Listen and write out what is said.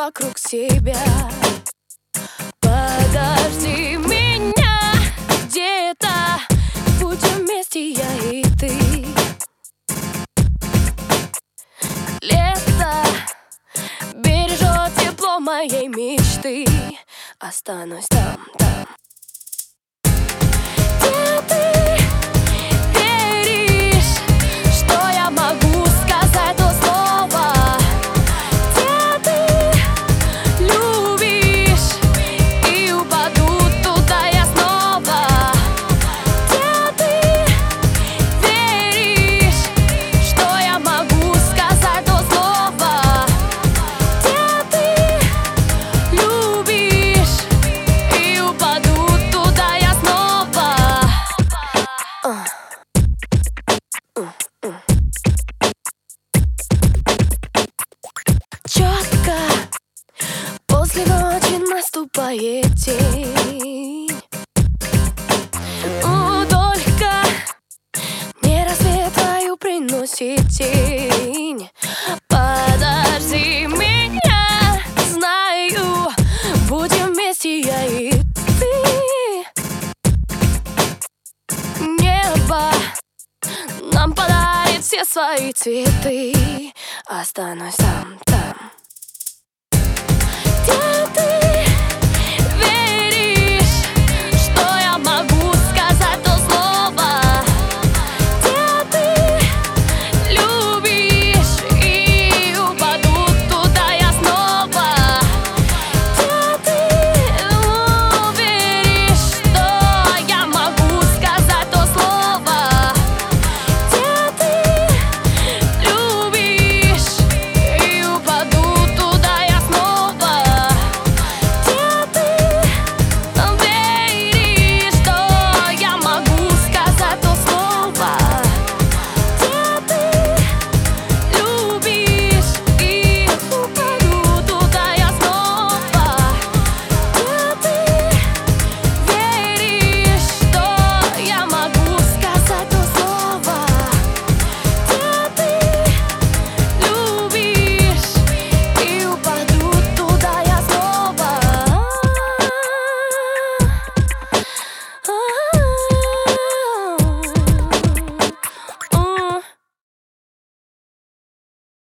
вокруг себя. Подожди меня где-то, будем вместе я и ты. Лето бережет тепло моей мечты. Останусь там, там. Где ты веришь, что я могу сказать то слово? Где ты любишь, и упаду туда я снова. Где ты веришь, что я могу сказать то слово? Где ты любишь, и упаду туда я снова. Четко после ночи наступает день. Только мне рассвет твою приносит тень. Подожди меня, знаю, будем вместе я и ты. Небо нам подарит все свои цветы. Останусь там.